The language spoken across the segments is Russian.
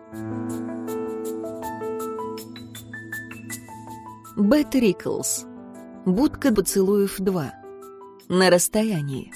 Бет Риклс. Будка поцелуев 2. На расстоянии.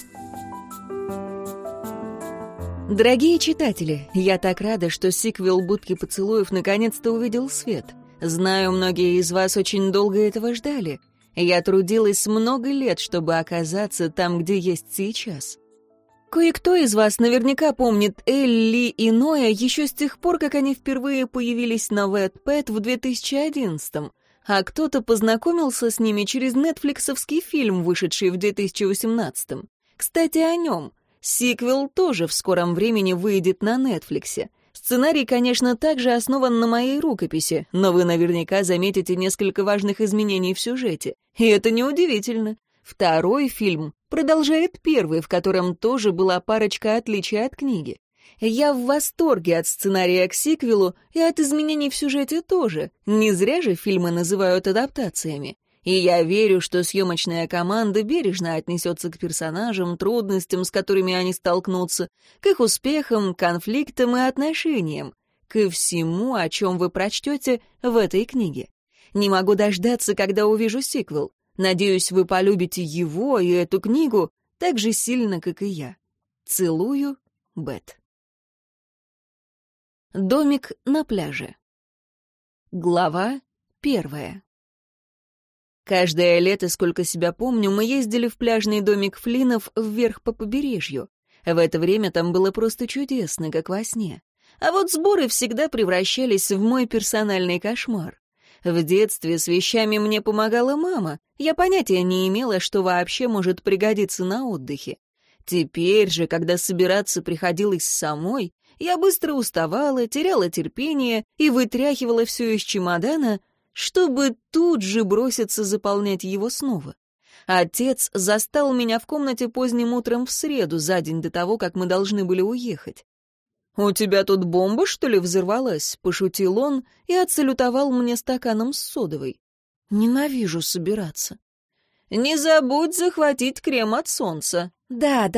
Дорогие читатели, я так рада, что сиквел «Будки поцелуев» наконец-то увидел свет. Знаю, многие из вас очень долго этого ждали. Я трудилась много лет, чтобы оказаться там, где есть сейчас. Кое-кто из вас наверняка помнит Элли и Ноя еще с тех пор, как они впервые появились на Wattpad в 2011-м, а кто-то познакомился с ними через нетфликсовский фильм, вышедший в 2018-м. Кстати, о нем. Сиквел тоже в скором времени выйдет на Нетфликсе. Сценарий, конечно, также основан на моей рукописи, но вы наверняка заметите несколько важных изменений в сюжете. И это неудивительно. Второй фильм продолжает первый, в котором тоже была парочка отличий от книги. Я в восторге от сценария к сиквелу и от изменений в сюжете тоже. Не зря же фильмы называют адаптациями. И я верю, что съемочная команда бережно отнесется к персонажам, трудностям, с которыми они столкнутся, к их успехам, конфликтам и отношениям, ко всему, о чем вы прочтете в этой книге. Не могу дождаться, когда увижу сиквел. Надеюсь, вы полюбите его и эту книгу так же сильно, как и я. Целую, Бет. Домик на пляже. Глава 1. Каждое лето, сколько себя помню, мы ездили в пляжный домик Флинов вверх по побережью. В это время там было просто чудесно, как во сне. А вот сборы всегда превращались в мой персональный кошмар. В детстве с вещами мне помогала мама. Я понятия не имела, что вообще может пригодиться на отдыхе. Теперь же, когда собираться приходилось самой, я быстро уставала, теряла терпение и вытряхивала все из чемодана, чтобы тут же броситься заполнять его снова. Отец застал меня в комнате поздним утром в среду, за день до того, как мы должны были уехать. «У тебя тут бомба, что ли, взорвалась?» — пошутил он и отсалютовал мне стаканом с содовой. «Ненавижу собираться». «Не забудь захватить крем от солнца». «Да.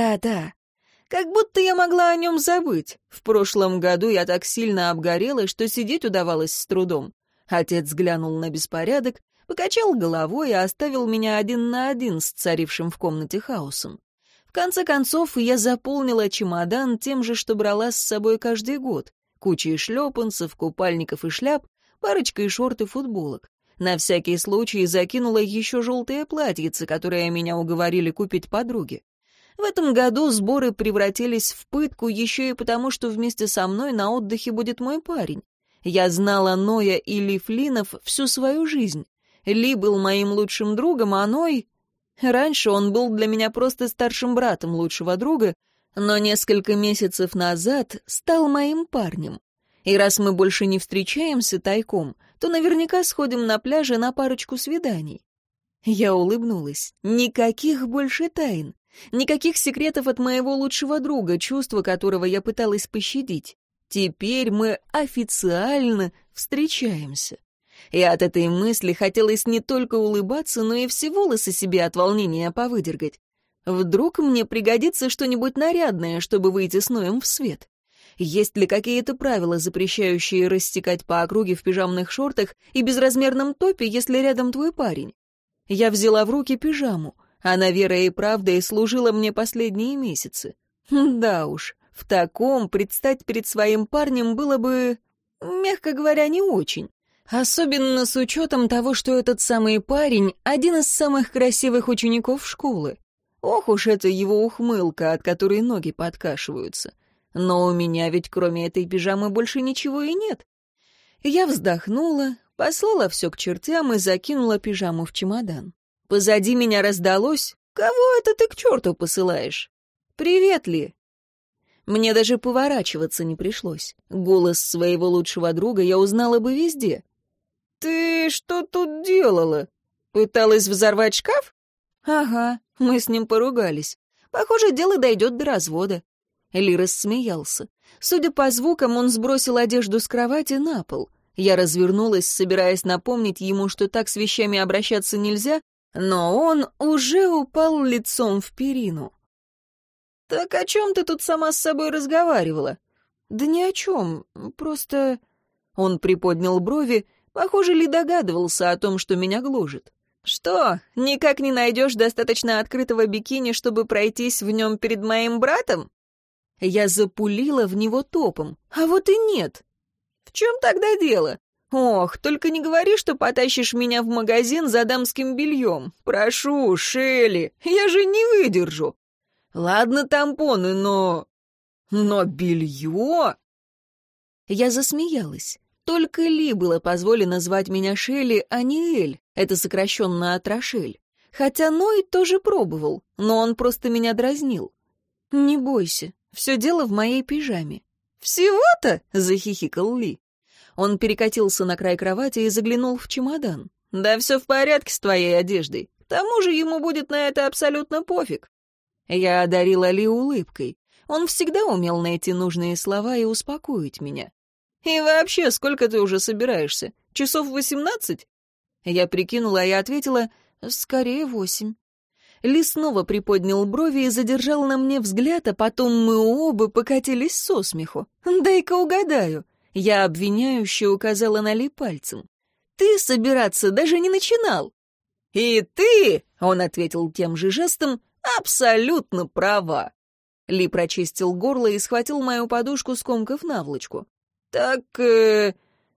Как будто я могла о нем забыть. В прошлом году я так сильно обгорела, что сидеть удавалось с трудом». Отец глянул на беспорядок, покачал головой и оставил меня один на один с царившим в комнате хаосом. В конце концов, я заполнила чемодан тем же, что брала с собой каждый год. Кучей шлепанцев, купальников и шляп, парочкой шорт и футболок. На всякий случай закинула еще желтое платьице, которое меня уговорили купить подруги. В этом году сборы превратились в пытку еще и потому, что вместе со мной на отдыхе будет мой парень. Я знала Ноя и Ли Флинов всю свою жизнь. Ли был моим лучшим другом, а Ной... Раньше он был для меня просто старшим братом лучшего друга, но несколько месяцев назад стал моим парнем. И раз мы больше не встречаемся тайком, то наверняка сходим на пляже на парочку свиданий. Я улыбнулась. Никаких больше тайн. Никаких секретов от моего лучшего друга, чувства которого я пыталась пощадить. Теперь мы официально встречаемся. И от этой мысли хотелось не только улыбаться, но и все волосы себе от волнения повыдергать. Вдруг мне пригодится что-нибудь нарядное, чтобы выйти с Ноем в свет. Есть ли какие-то правила, запрещающие растекать по округе в пижамных шортах и безразмерном топе, если рядом твой парень? Я взяла в руки пижаму. Она верой и правдой служила мне последние месяцы. Да уж, в таком предстать перед своим парнем было бы, мягко говоря, не очень. Особенно с учетом того, что этот самый парень — один из самых красивых учеников школы. Ох уж это его ухмылка, от которой ноги подкашиваются. Но у меня ведь кроме этой пижамы больше ничего и нет. Я вздохнула, послала все к чертям и закинула пижаму в чемодан. Позади меня раздалось: «Кого это ты к черту посылаешь?» «Привет, Ли». Мне даже поворачиваться не пришлось. Голос своего лучшего друга я узнала бы везде. «Ты что тут делала? Пыталась взорвать шкаф?» «Ага, мы с ним поругались. Похоже, дело дойдет до развода». Ли рассмеялся. Судя по звукам, он сбросил одежду с кровати на пол. Я развернулась, собираясь напомнить ему, что так с вещами обращаться нельзя, но он уже упал лицом в перину. «Так о чем ты тут сама с собой разговаривала?» «Да ни о чем, просто...» Он приподнял брови, похоже, Ли догадывался о том, что меня гложет. «Что, никак не найдешь достаточно открытого бикини, чтобы пройтись в нем перед моим братом?» Я запулила в него топом, а вот и нет. «В чем тогда дело? Ох, только не говори, что потащишь меня в магазин за дамским бельем. Прошу, Шелли, я же не выдержу. Ладно, тампоны, но белье?» Я засмеялась. Только Ли было позволено звать меня Шелли, а не Эль, это сокращенно от Рошель. Хотя Ной тоже пробовал, но он просто меня дразнил. «Не бойся, все дело в моей пижаме». «Всего-то?» — захихикал Ли. Он перекатился на край кровати и заглянул в чемодан. «Да все в порядке с твоей одеждой. К тому же ему будет на это абсолютно пофиг». Я одарила Ли улыбкой. Он всегда умел найти нужные слова и успокоить меня. «И вообще, сколько ты уже собираешься? Часов 18?» Я прикинула и ответила, «Скорее 8». Ли снова приподнял брови и задержал на мне взгляд, а потом мы оба покатились со смеху. «Дай-ка угадаю». Я обвиняюще указала на Ли пальцем. «Ты собираться даже не начинал». «И ты», — он ответил тем же жестом, — «абсолютно права». Ли прочистил горло и схватил мою подушку, скомкав наволочку. «Так, ты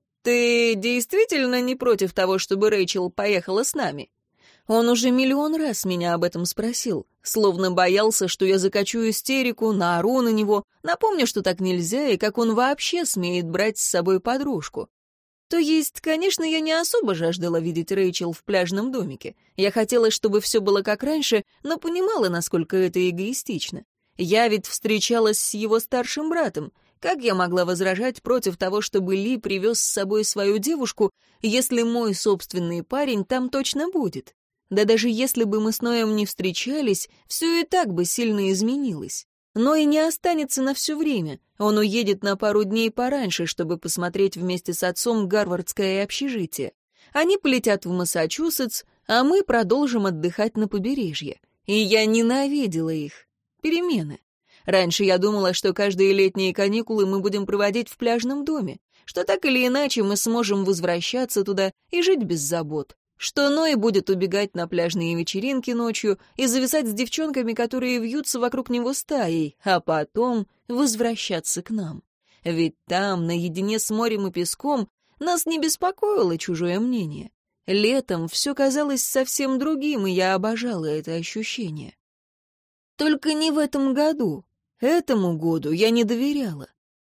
действительно не против того, чтобы Рэйчел поехала с нами?» Он уже миллион раз меня об этом спросил, словно боялся, что я закачу истерику, наору на него, напомню, что так нельзя, и как он вообще смеет брать с собой подружку. То есть, конечно, я не особо жаждала видеть Рэйчел в пляжном домике. Я хотела, чтобы все было как раньше, но понимала, насколько это эгоистично. Я ведь встречалась с его старшим братом. Как я могла возражать против того, чтобы Ли привез с собой свою девушку, если мой собственный парень там точно будет? Да даже если бы мы с Ноем не встречались, все и так бы сильно изменилось. Ной не останется на все время. Он уедет на пару дней пораньше, чтобы посмотреть вместе с отцом гарвардское общежитие. Они полетят в Массачусетс, а мы продолжим отдыхать на побережье. И я ненавидела их. Перемены. Раньше я думала, что каждые летние каникулы мы будем проводить в пляжном доме, что так или иначе мы сможем возвращаться туда и жить без забот, что Ной будет убегать на пляжные вечеринки ночью и зависать с девчонками, которые вьются вокруг него стаей, а потом возвращаться к нам. Ведь там, наедине с морем и песком, нас не беспокоило чужое мнение. Летом все казалось совсем другим, и я обожала это ощущение. Только не в этом году. Этому году я не доверяла.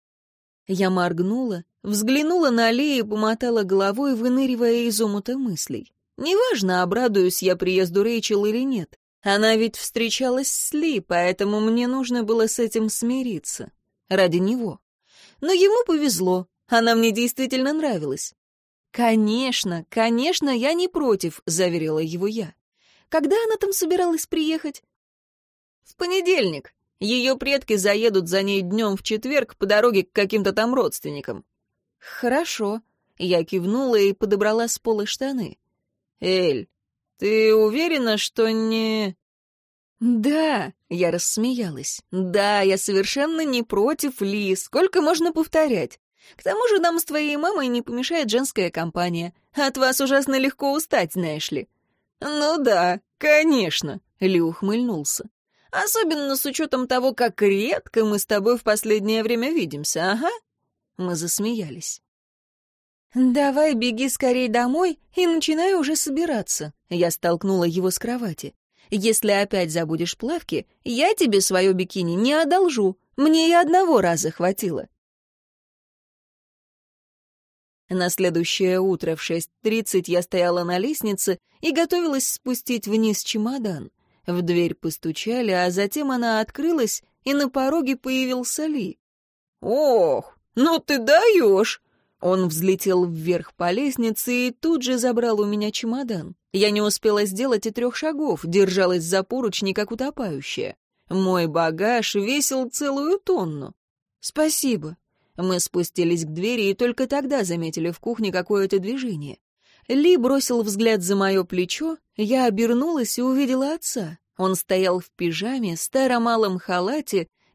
Я моргнула, взглянула на Ли и помотала головой, выныривая из омута мыслей. Неважно, обрадуюсь я приезду Рэйчел или нет. Она ведь встречалась с Ли, поэтому мне нужно было с этим смириться. Ради него. Но ему повезло, она мне действительно нравилась. «Конечно, конечно, я не против», — заверила его я. «Когда она там собиралась приехать?» «В понедельник. Ее предки заедут за ней днем в четверг по дороге к каким-то там родственникам». «Хорошо». Я кивнула и подобрала с пола штаны. «Эль, ты уверена, что не...» «Да», — я рассмеялась. «Да, я совершенно не против, Ли. Сколько можно повторять? К тому же нам с твоей мамой не помешает женская компания. От вас ужасно легко устать, знаешь ли». «Ну да, конечно», — Ли ухмыльнулся. «Особенно с учетом того, как редко мы с тобой в последнее время видимся, ага». Мы засмеялись. «Давай беги скорей домой и начинай уже собираться», — я столкнула его с кровати. «Если опять забудешь плавки, я тебе свое бикини не одолжу. Мне и одного раза хватило». На следующее утро в 6:30 я стояла на лестнице и готовилась спустить вниз чемодан. В дверь постучали, а затем она открылась, и на пороге появился Ли. «Ох, ну ты даешь!» Он взлетел вверх по лестнице и тут же забрал у меня чемодан. Я не успела сделать и 3 шагов, держалась за поручни, как утопающая. Мой багаж весил целую тонну. «Спасибо». Мы спустились к двери и только тогда заметили в кухне какое-то движение. Ли бросил взгляд за мое плечо, я обернулась и увидела отца. Он стоял в пижаме, старом алом халате,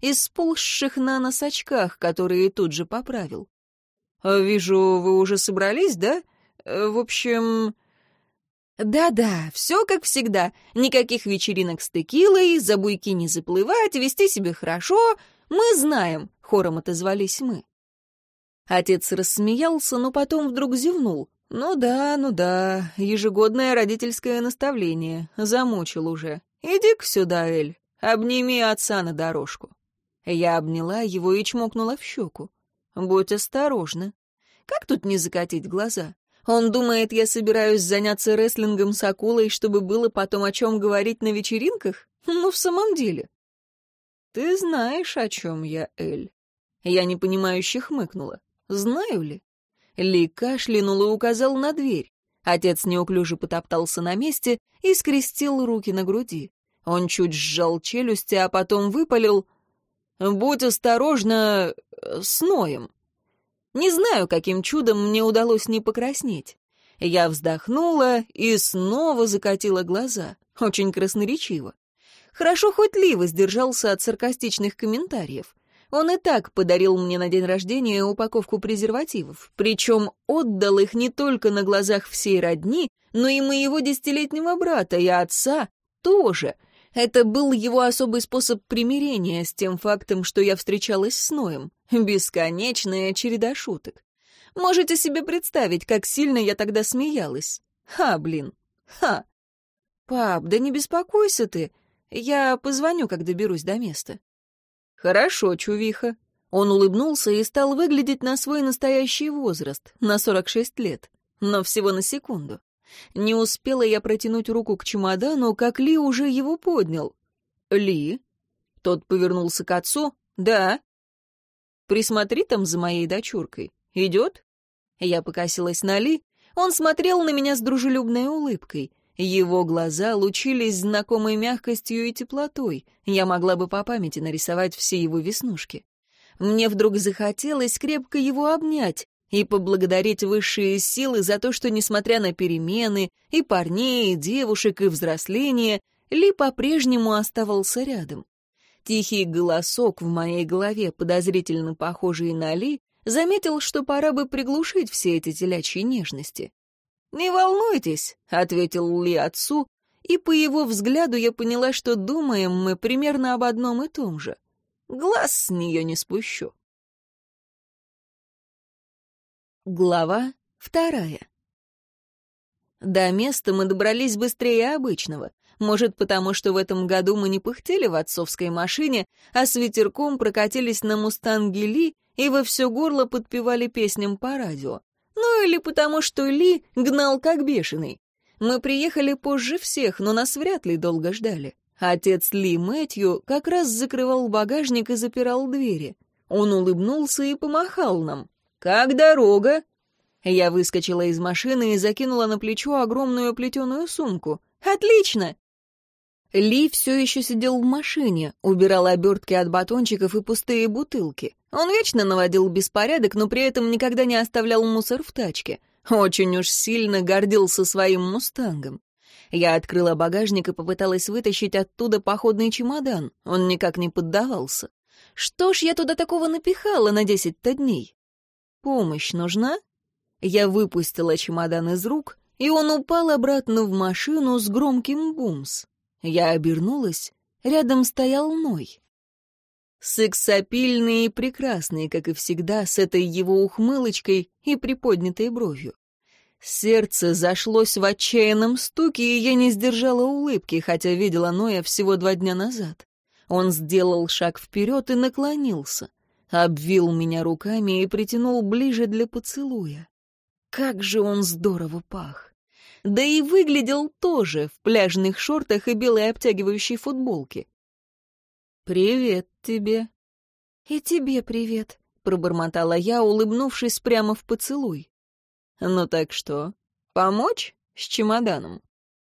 и сползших на нос очках, которые тут же поправил. «Вижу, вы уже собрались, да? В общем...» «Да-да, все как всегда. Никаких вечеринок с текилой, за буйки не заплывать, вести себя хорошо. Мы знаем», — хором отозвались мы. Отец рассмеялся, но потом вдруг зевнул. «Ну да, ежегодное родительское наставление. Замучил уже. Иди-ка сюда, Эль, обними отца на дорожку». Я обняла его и чмокнула в щеку. «Будь осторожна. Как тут не закатить глаза? Он думает, я собираюсь заняться рестлингом с акулой, чтобы было потом о чем говорить на вечеринках? Ну, в самом деле». «Ты знаешь, о чем я, Эль?» Я непонимающе хмыкнула. «Знаю ли?» Ли кашлянул и указал на дверь. Отец неуклюже потоптался на месте и скрестил руки на груди. Он чуть сжал челюсти, а потом выпалил: «Будь осторожна с Ноем». Не знаю, каким чудом мне удалось не покраснеть. Я вздохнула и снова закатила глаза. Очень красноречиво. Хорошо, хоть Ли воздержался от саркастичных комментариев. Он и так подарил мне на день рождения упаковку презервативов, причем отдал их не только на глазах всей родни, но и моего 10-летнего брата и отца тоже. Это был его особый способ примирения с тем фактом, что я встречалась с Ноем. Бесконечная череда шуток. Можете себе представить, как сильно я тогда смеялась. Блин. Пап, да не беспокойся ты. Я позвоню, как доберусь до места. Хорошо, чувиха. Он улыбнулся и стал выглядеть на свой настоящий возраст, на 46 лет. Но всего на секунду. Не успела я протянуть руку к чемодану, как Ли уже его поднял. «Ли?» Тот повернулся к отцу. «Да». «Присмотри там за моей дочуркой. Идет?» Я покосилась на Ли. Он смотрел на меня с дружелюбной улыбкой. Его глаза лучились знакомой мягкостью и теплотой. Я могла бы по памяти нарисовать все его веснушки. Мне вдруг захотелось крепко его обнять и поблагодарить высшие силы за то, что, несмотря на перемены, и парней, и девушек, и взросление, Ли по-прежнему оставался рядом. Тихий голосок в моей голове, подозрительно похожий на Ли, заметил, что пора бы приглушить все эти телячьи нежности. «Не волнуйтесь», — ответил Ли отцу, и по его взгляду я поняла, что думаем мы примерно об одном и том же. Глаз с нее не спущу. Глава 2. До места мы добрались быстрее обычного. Может, потому что в этом году мы не пыхтели в отцовской машине, а с ветерком прокатились на «Мустанге» Ли и во все горло подпевали песням по радио. Ну или потому что Ли гнал как бешеный. Мы приехали позже всех, но нас вряд ли долго ждали. Отец Ли, Мэтью, как раз закрывал багажник и запирал двери. Он улыбнулся и помахал нам. «Как дорога?» Я выскочила из машины и закинула на плечо огромную плетеную сумку. «Отлично!» Ли все еще сидел в машине, убирал обертки от батончиков и пустые бутылки. Он вечно наводил беспорядок, но при этом никогда не оставлял мусор в тачке. Очень уж сильно гордился своим «Мустангом». Я открыла багажник и попыталась вытащить оттуда походный чемодан. Он никак не поддавался. Что ж я туда такого напихала на 10-то дней? Помощь нужна? Я выпустила чемодан из рук, и он упал обратно в машину с громким бумс. Я обернулась, рядом стоял Ной. Сексапильный и прекрасный, как и всегда, с этой его ухмылочкой и приподнятой бровью. Сердце зашлось в отчаянном стуке, и я не сдержала улыбки, хотя видела Ноя всего 2 дня назад. Он сделал шаг вперед и наклонился, обвил меня руками и притянул ближе для поцелуя. Как же он здорово пах! Да и выглядел тоже в пляжных шортах и белой обтягивающей футболке. «Привет тебе». «И тебе привет», — пробормотала я, улыбнувшись прямо в поцелуй. «Ну так что, помочь с чемоданом?»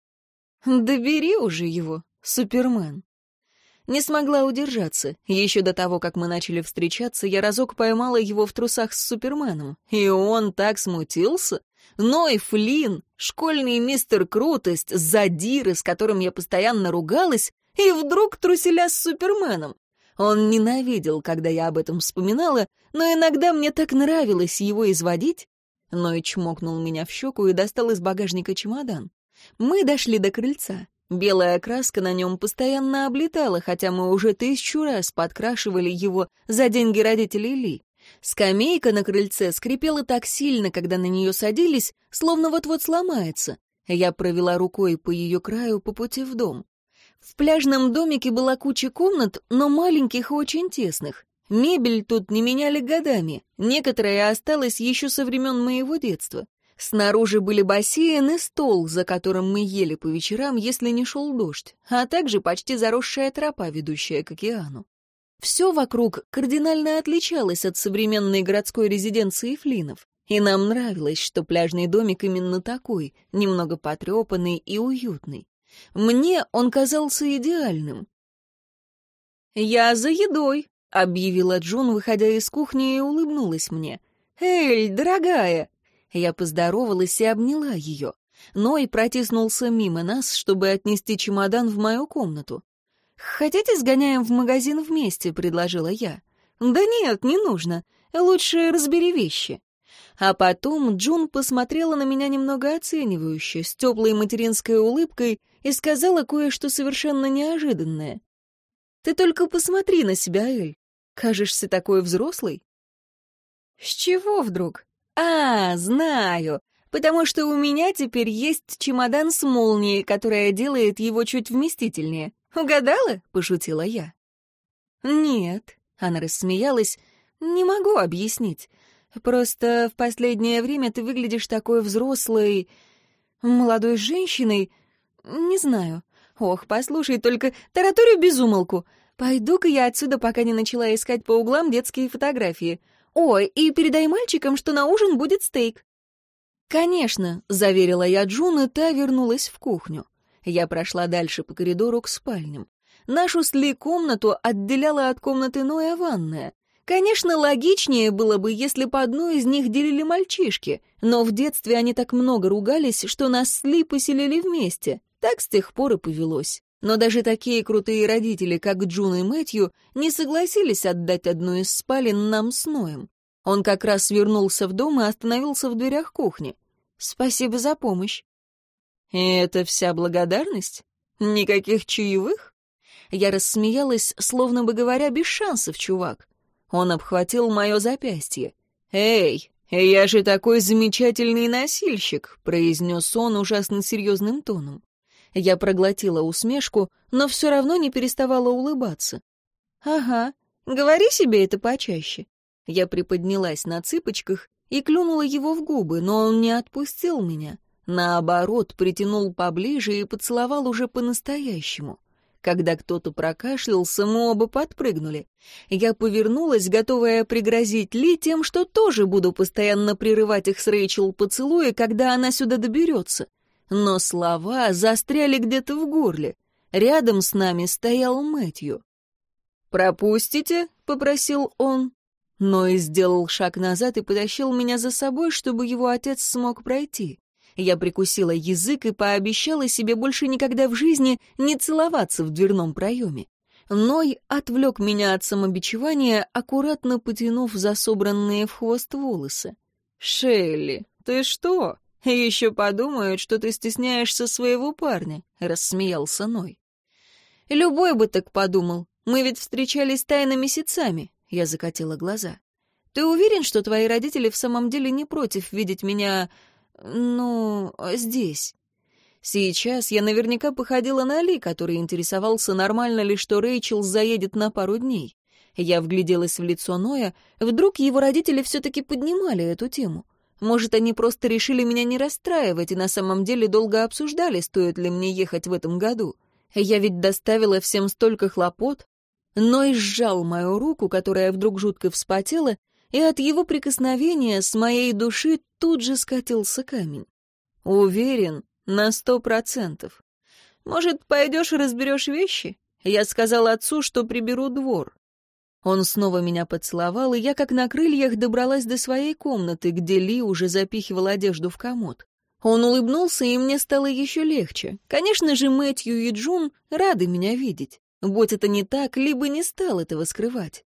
«Да бери уже его, Супермен». Не смогла удержаться. Еще до того, как мы начали встречаться, я разок поймала его в трусах с Суперменом. И он так смутился. Ной Флинн, школьный мистер Крутость, задира, с которым я постоянно ругалась, и вдруг труселя с Суперменом. Он ненавидел, когда я об этом вспоминала, но иногда мне так нравилось его изводить. Ной чмокнул меня в щеку и достал из багажника чемодан. Мы дошли до крыльца. Белая краска на нем постоянно облетала, хотя мы уже 1000 раз подкрашивали его за деньги родителей Ли. Скамейка на крыльце скрипела так сильно, когда на нее садились, словно вот-вот сломается. Я провела рукой по ее краю по пути в дом. В пляжном домике была куча комнат, но маленьких и очень тесных. Мебель тут не меняли годами, некоторая осталась еще со времен моего детства. Снаружи были бассейн и стол, за которым мы ели по вечерам, если не шел дождь, а также почти заросшая тропа, ведущая к океану. Все вокруг кардинально отличалось от современной городской резиденции Флинов, и нам нравилось, что пляжный домик именно такой, немного потрепанный и уютный. Мне он казался идеальным. «Я за едой», — объявила Джун, выходя из кухни, и улыбнулась мне. «Эль, дорогая!» Я поздоровалась и обняла ее. Ной протиснулся мимо нас, чтобы отнести чемодан в мою комнату. «Хотите, сгоняем в магазин вместе?» — предложила я. «Да нет, не нужно. Лучше разбери вещи». А потом Джун посмотрела на меня немного оценивающе, с теплой материнской улыбкой, и сказала кое-что совершенно неожиданное. «Ты только посмотри на себя, Эль. Кажешься такой взрослой». «С чего вдруг?» «А, знаю. Потому что у меня теперь есть чемодан с молнией, которая делает его чуть вместительнее. Угадала?» — пошутила я. «Нет», — она рассмеялась, — «не могу объяснить. Просто в последнее время ты выглядишь такой взрослой, молодой женщиной. Не знаю. Ох, послушай, только тараторю без умолку. Пойду-ка я отсюда, пока не начала искать по углам детские фотографии. Ой, и передай мальчикам, что на ужин будет стейк». «Конечно», — заверила я Джун, и та вернулась в кухню. Я прошла дальше по коридору к спальням. Нашу с Ли комнату отделяла от комнаты Ноя ванная. Конечно, логичнее было бы, если бы одну из них делили мальчишки, но в детстве они так много ругались, что нас с Ли поселили вместе. Так с тех пор и повелось. Но даже такие крутые родители, как Джун и Мэтью, не согласились отдать одну из спален нам с Ноем. Он как раз вернулся в дом и остановился в дверях кухни. «Спасибо за помощь». «И это вся благодарность? Никаких чаевых?» Я рассмеялась, словно бы говоря, без шансов, чувак. Он обхватил мое запястье. «Эй, я же такой замечательный носильщик», — произнес он ужасно серьезным тоном. Я проглотила усмешку, но все равно не переставала улыбаться. «Ага, говори себе это почаще». Я приподнялась на цыпочках и клюнула его в губы, но он не отпустил меня. Наоборот, притянул поближе и поцеловал уже по-настоящему. Когда кто-то прокашлялся, мы оба подпрыгнули. Я повернулась, готовая пригрозить Ли тем, что тоже буду постоянно прерывать их с Рэйчел поцелуи, когда она сюда доберется. Но слова застряли где-то в горле. Рядом с нами стоял Мэтью. «Пропустите?» — попросил он. Ной сделал шаг назад и потащил меня за собой, чтобы его отец смог пройти. Я прикусила язык и пообещала себе больше никогда в жизни не целоваться в дверном проеме. Ной отвлек меня от самобичевания, аккуратно потянув за собранные в хвост волосы. «Шелли, ты что? Еще подумают, что ты стесняешься своего парня», — рассмеялся Ной. «Любой бы так подумал. Мы ведь встречались тайно месяцами», — я закатила глаза. «Ты уверен, что твои родители в самом деле не против видеть меня... здесь?» Сейчас я наверняка походила на Ли, который интересовался, нормально ли, что Рэйчел заедет на пару дней. Я вгляделась в лицо Ноя, вдруг его родители все-таки поднимали эту тему. Может, они просто решили меня не расстраивать и на самом деле долго обсуждали, стоит ли мне ехать в этом году. Я ведь доставила всем столько хлопот. Ной сжал мою руку, которая вдруг жутко вспотела, и от его прикосновения с моей души тут же скатился камень. «Уверен, на 100%. Может, пойдешь и разберешь вещи? Я сказал отцу, что приберу двор». Он снова меня поцеловал, и я, как на крыльях, добралась до своей комнаты, где Ли уже запихивал одежду в комод. Он улыбнулся, и мне стало еще легче. Конечно же, Мэтью и Джун рады меня видеть. Будь это не так, Ли бы не стал этого скрывать.